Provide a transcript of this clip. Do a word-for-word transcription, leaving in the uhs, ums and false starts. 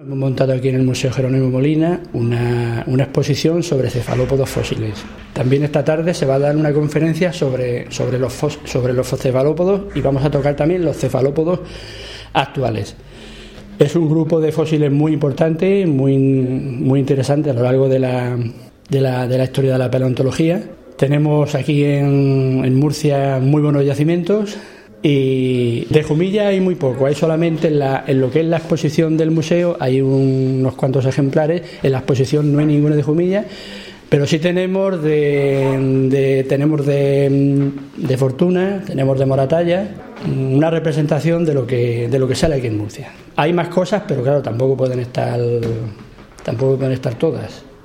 Hemos montado aquí en el Museo Jerónimo Molina una, una exposición sobre cefalópodos fósiles. También esta tarde se va a dar una conferencia sobre, sobre, los, fos, sobre los cefalópodos y vamos a tocar también los cefalópodos actuales. Es un grupo de fósiles muy importante, muy, muy interesante a lo largo de la, de la, de la historia de la paleontología. Tenemos aquí en, en Murcia muy buenos yacimientos. Y de Jumilla hay muy poco, hay solamente en, la, en lo que es la exposición del museo hay un, unos cuantos ejemplares, en la exposición no hay ninguno de Jumilla, pero sí tenemos de, de tenemos de, de Fortuna, tenemos de Moratalla, una representación de lo que de lo que sale aquí en Murcia. Hay más cosas, pero claro, tampoco pueden estar tampoco pueden estar todas.